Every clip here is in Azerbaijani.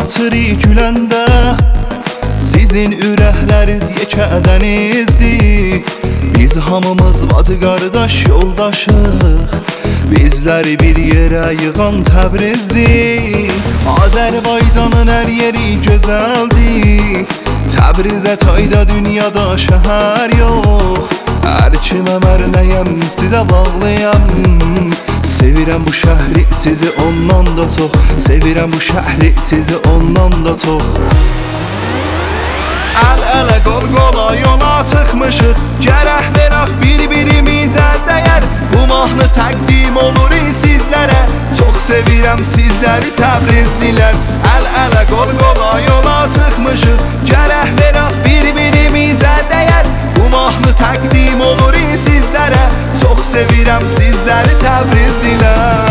xatırı güləndə sizin ürəkləriniz yekədənizdir. Biz hamımız bacı qardaş yoldaşıq, bizləri bir yerə yığan Təbrizdir. Azərbaycanın hər yeri gözəldir, Təbrizə çayda dünyada şəhər yox. Hər kimə mərnəyəm, sizə bağlıyam. Sevirəm bu şəhri, sizi ondan da çox. Sevirəm bu şəhri, sizi ondan da çox. Əl-ələ, qol-qola yola çıxmışıq, gərək verək bir-birimizə dəyər. Bu mahnı təqdim olur sizlərə, çox sevirəm sizləri Təbrizlilər. Əl-ələ, qol-qola yola çıxmışıq, gərək verək bir-birimizə dəyər. Bu mahnı təqdim olur sizlərə, çox sevirəm sizləri Təbrizlilər.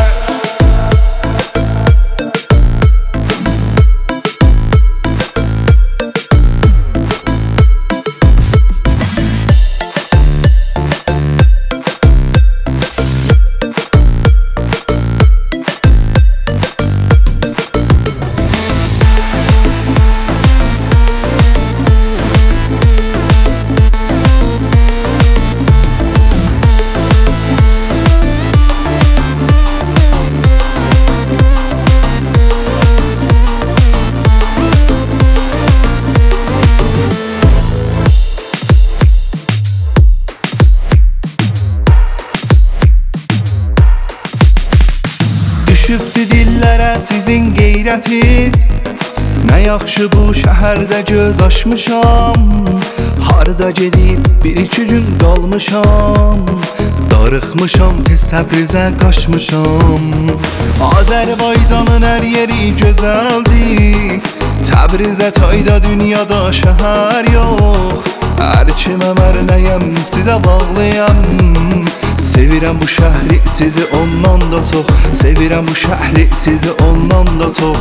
Düşübdü dillərə sizin qeyrətiz, nə yaxşı bu şəhərdə göz açmışam. Harda gedib bir-iki gün qalmışam, darıxmışam, tez Təbrizə qaçmışam. Azərbaycanın hər yeri gözəldir, Təbrizə çayda dünyada şəhər yox. Hər kimə mərnəyəm, sizə bağlıyam. Sevirəm bu şəhri, sizi ondan da çox. Sevirəm bu şəhri, sizi ondan da çox.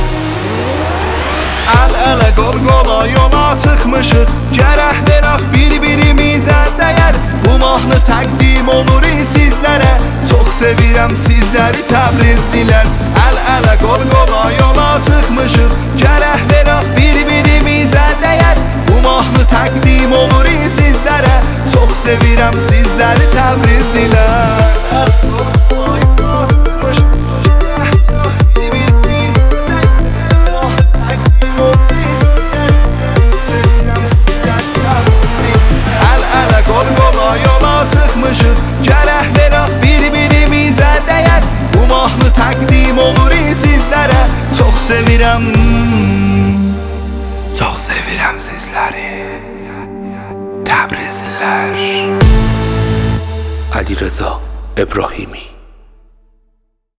Əl-ələ, qol-qola yola çıxmışıq, gərək verək bir-birimizə dəyər. Bu mahnı təqdim olur sizlərə, çox sevirəm sizləri Təbrizlilər. Əl-ələ, qol-qola yola çıxmışıq, gərək verək bir-birimizə dəyər. Bu mahnı təqdim olur sizlərə, çox sevirəm sizləri Təbrizlilər. Əl-ələ, qol-qola yola çıxmışıq, gərək verək bir-birimizə dəyər. Bu mahnı təqdim olur sizlərə, çox sevirəm. Çox sevirəm sizləri Təbrizlilər. Əli Rəza İbrahimi.